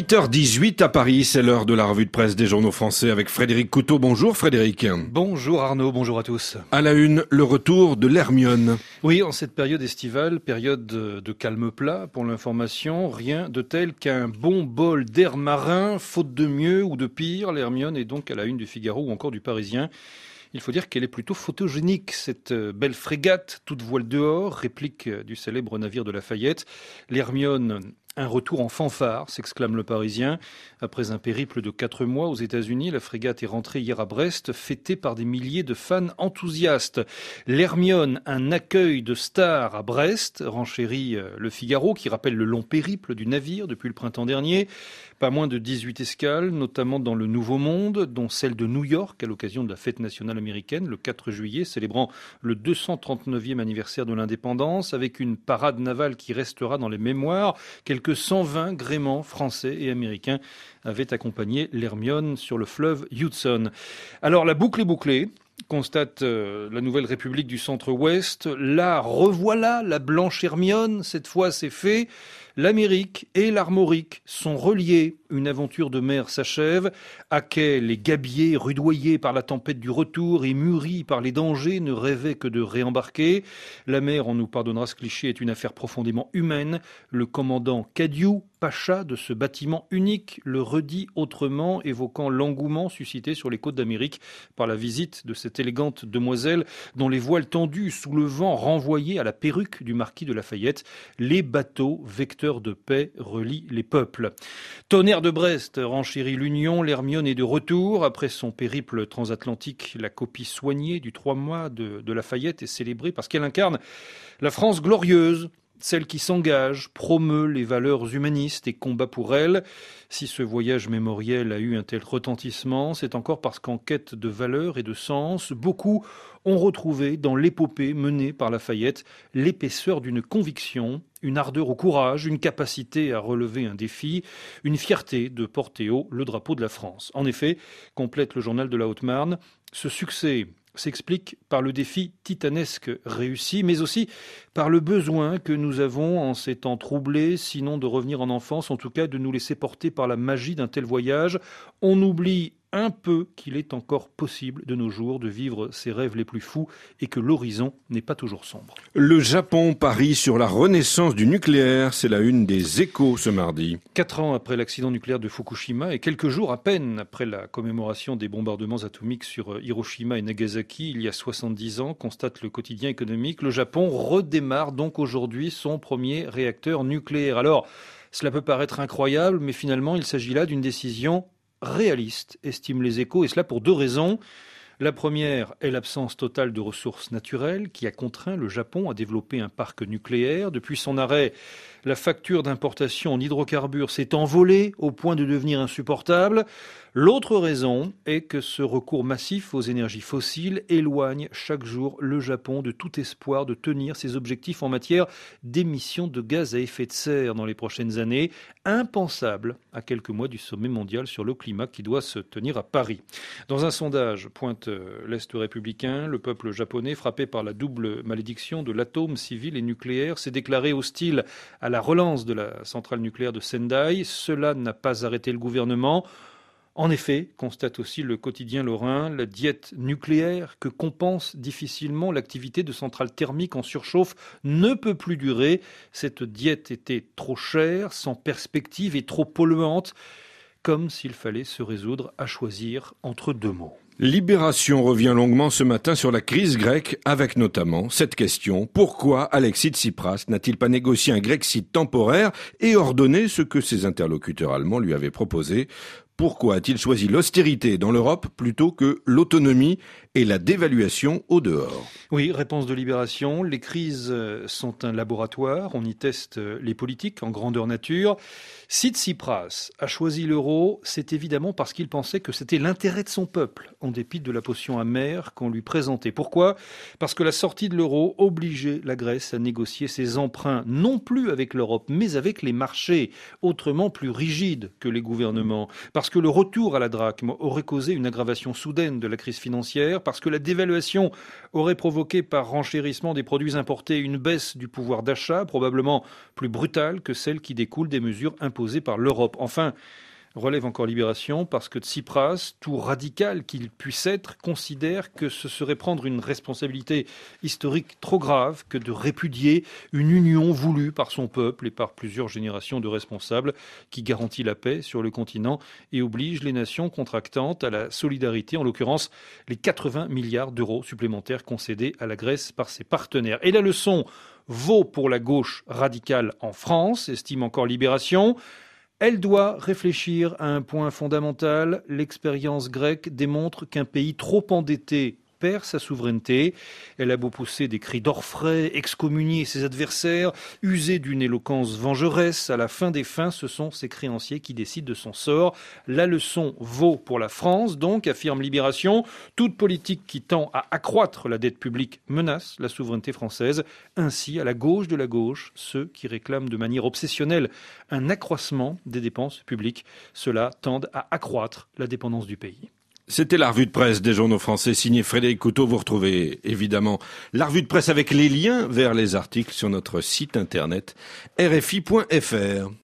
8h18 à Paris, c'est l'heure de la revue de presse des journaux français avec Frédéric Couteau. Bonjour Frédéric. Bonjour Arnaud, bonjour à tous. À la une, le retour de l'Hermione. Oui, en cette période estivale, période de calme plat pour l'information, rien de tel qu'un bon bol d'air marin, faute de mieux ou de pire. L'Hermione est donc à la une du Figaro ou encore du Parisien. Il faut dire qu'elle est plutôt photogénique, cette belle frégate, toute voile dehors, réplique du célèbre navire de Lafayette. L'Hermione, un retour en fanfare, s'exclame le Parisien. Après un périple de 4 mois aux États-Unis, la frégate est rentrée hier à Brest, fêtée par des milliers de fans enthousiastes. L'Hermione, un accueil de stars à Brest, renchérit le Figaro, qui rappelle le long périple du navire depuis le printemps dernier. Pas moins de 18 escales, notamment dans le Nouveau Monde, dont celle de New York à l'occasion de la fête nationale américaine, le 4 juillet, célébrant le 239e anniversaire de l'indépendance, avec une parade navale qui restera dans les mémoires. Quelques 120 gréements français et américains avaient accompagné l'Hermione sur le fleuve Hudson. Alors la boucle est bouclée, constate la Nouvelle République du Centre-Ouest. Là, revoilà la blanche Hermione, cette fois c'est fait. L'Amérique et l'Armorique sont reliés. Une aventure de mer s'achève. À quai, les gabiers, rudoyés par la tempête du retour et mûris par les dangers, ne rêvaient que de réembarquer. La mer, on nous pardonnera ce cliché, est une affaire profondément humaine. Le commandant Cadieux, pacha de ce bâtiment unique, le redit autrement, évoquant l'engouement suscité sur les côtes d'Amérique par la visite de cette élégante demoiselle dont les voiles tendus sous le vent renvoyaient à la perruque du marquis de Lafayette. Les bateaux, vecteurs de paix, relient les peuples. Tonnerre de Brest, renchérit l'Union, l'Hermione est de retour. Après son périple transatlantique, la copie soignée du 3 mois de Lafayette est célébrée parce qu'elle incarne la France glorieuse, celle qui s'engage, promeut les valeurs humanistes et combat pour elles. Si ce voyage mémoriel a eu un tel retentissement, c'est encore parce qu'en quête de valeurs et de sens, beaucoup ont retrouvé dans l'épopée menée par Lafayette l'épaisseur d'une conviction, une ardeur au courage, une capacité à relever un défi, une fierté de porter haut le drapeau de la France. En effet, complète le journal de la Haute-Marne, ce succès s'explique par le défi titanesque réussi, mais aussi par le besoin que nous avons en ces temps troublés, sinon de revenir en enfance, en tout cas de nous laisser porter par la magie d'un tel voyage. On oublie un peu qu'il est encore possible de nos jours de vivre ses rêves les plus fous et que l'horizon n'est pas toujours sombre. Le Japon parie sur la renaissance du nucléaire, c'est la une des Échos ce mardi. 4 ans après l'accident nucléaire de Fukushima et quelques jours à peine après la commémoration des bombardements atomiques sur Hiroshima et Nagasaki il y a 70 ans, constate le quotidien économique, le Japon redémarre donc aujourd'hui son premier réacteur nucléaire. Alors, cela peut paraître incroyable, mais finalement il s'agit là d'une décision réaliste, estiment les Échos, et cela pour 2 raisons. La première est l'absence totale de ressources naturelles qui a contraint le Japon à développer un parc nucléaire. Depuis son arrêt, la facture d'importation en hydrocarbures s'est envolée au point de devenir insupportable. L'autre raison est que ce recours massif aux énergies fossiles éloigne chaque jour le Japon de tout espoir de tenir ses objectifs en matière d'émissions de gaz à effet de serre dans les prochaines années, impensable à quelques mois du sommet mondial sur le climat qui doit se tenir à Paris. Dans un sondage, pointe l'Est républicain, le peuple japonais, frappé par la double malédiction de l'atome civil et nucléaire, s'est déclaré hostile à la relance de la centrale nucléaire de Sendai. Cela n'a pas arrêté le gouvernement. En effet, constate aussi le quotidien lorrain, la diète nucléaire que compense difficilement l'activité de centrales thermiques en surchauffe ne peut plus durer. Cette diète était trop chère, sans perspective et trop polluante, comme s'il fallait se résoudre à choisir entre 2 mots. Libération revient longuement ce matin sur la crise grecque, avec notamment cette question: pourquoi Alexis Tsipras n'a-t-il pas négocié un Grexit temporaire et ordonné ce que ses interlocuteurs allemands lui avaient proposé? Pourquoi a-t-il choisi l'austérité dans l'Europe plutôt que l'autonomie et la dévaluation au dehors? Oui, réponse de Libération. Les crises sont un laboratoire. On y teste les politiques en grandeur nature. Si Tsipras a choisi l'euro, c'est évidemment parce qu'il pensait que c'était l'intérêt de son peuple, en dépit de la potion amère qu'on lui présentait. Pourquoi ? Parce que la sortie de l'euro obligeait la Grèce à négocier ses emprunts, non plus avec l'Europe, mais avec les marchés, autrement plus rigides que les gouvernements. Parce que le retour à la drachme aurait causé une aggravation soudaine de la crise financière, parce que la dévaluation aurait provoqué par renchérissement des produits importés une baisse du pouvoir d'achat, probablement plus brutale que celle qui découle des mesures imposées par l'Europe. Enfin, relève encore Libération, parce que Tsipras, tout radical qu'il puisse être, considère que ce serait prendre une responsabilité historique trop grave que de répudier une union voulue par son peuple et par plusieurs générations de responsables qui garantit la paix sur le continent et oblige les nations contractantes à la solidarité, en l'occurrence les 80 milliards d'euros supplémentaires concédés à la Grèce par ses partenaires. Et la leçon vaut pour la gauche radicale en France, estime encore Libération. Elle doit réfléchir à un point fondamental. L'expérience grecque démontre qu'un pays trop endetté perd sa souveraineté. Elle a beau pousser des cris d'orfraie, excommunier ses adversaires, user d'une éloquence vengeresse, à la fin des fins, ce sont ses créanciers qui décident de son sort. La leçon vaut pour la France, donc, affirme Libération. Toute politique qui tend à accroître la dette publique menace la souveraineté française. Ainsi, à la gauche de la gauche, ceux qui réclament de manière obsessionnelle un accroissement des dépenses publiques, ceux-là tendent à accroître la dépendance du pays. C'était la revue de presse des journaux français signée Frédéric Couteau. Vous retrouvez évidemment la revue de presse avec les liens vers les articles sur notre site internet rfi.fr.